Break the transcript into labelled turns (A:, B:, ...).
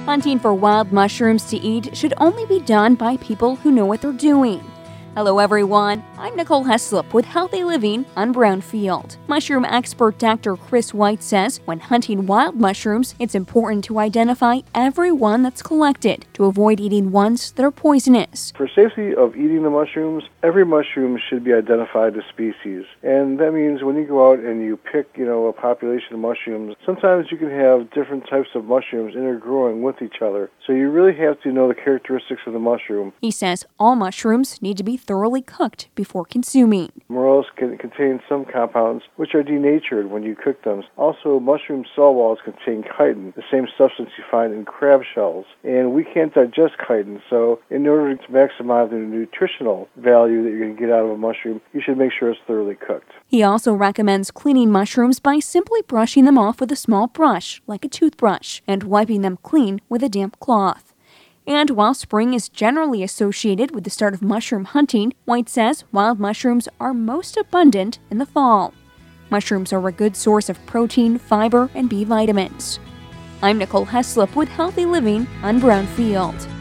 A: Hunting for wild mushrooms to eat should only be done by people who know what they're doing. Hello everyone, I'm Nicole Heslop with Healthy Living on Brownfield. Mushroom expert Dr. Chris White says when hunting wild mushrooms, it's important to identify every one that's collected to avoid eating ones that are poisonous.
B: For safety of eating the mushrooms, every mushroom should be identified as species. And that means when you go out and you pick, a population of mushrooms, sometimes you can have different types of mushrooms intergrowing with each other. So you really have to know the characteristics of the mushroom.
A: He says all mushrooms need to be thoroughly cooked before consuming.
B: Morels can contain some compounds which are denatured when you cook them. Also, mushroom cell walls contain chitin, the same substance you find in crab shells. And we can't digest chitin, so in order to maximize the nutritional value that you're going to get out of a mushroom, you should make sure it's thoroughly cooked.
A: He also recommends cleaning mushrooms by simply brushing them off with a small brush, like a toothbrush, and wiping them clean with a damp cloth. And while spring is generally associated with the start of mushroom hunting, White says wild mushrooms are most abundant in the fall. Mushrooms are a good source of protein, fiber, and B vitamins. I'm Nicole Heslop with Healthy Living on Brownfield.